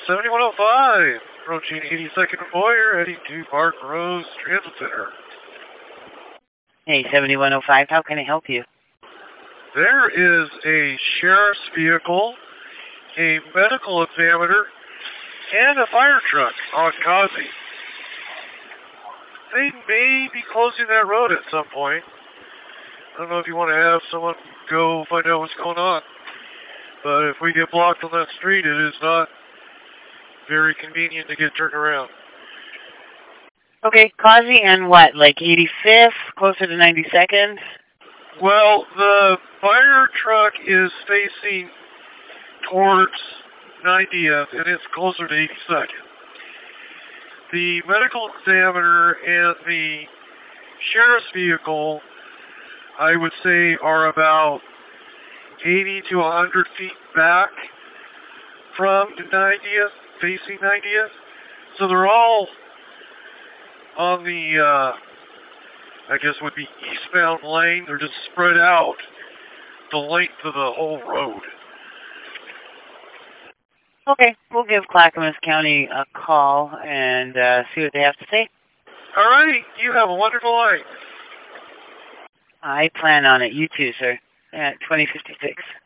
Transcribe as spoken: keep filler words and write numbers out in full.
seventy-one oh five, approaching eighty-second and Boyer, heading to Park Rose Transit Center. Hey, seventy-one oh five, how can I help you? There is a sheriff's vehicle, a medical examiner, and a fire truck on Causey. They may be closing that road at some point. I don't know if you want to have someone go find out what's going on. But if we get blocked on that street, it is not very convenient to get turned around. Okay, Causey and what, like eighty-fifth, closer to ninety-second? Well, the fire truck is facing towards ninetieth, and it's closer to eighty-second. The medical examiner and the sheriff's vehicle, I would say, are about eighty to one hundred feet back from ninetieth, facing ninetieth. So they're all on the, uh, I guess would be eastbound lane. They're just spread out the length of the whole road. Okay, we'll give Clackamas County a call and uh, see what they have to say. All right, you have a wonderful night. I plan on it. You too, sir. At twenty fifty-six.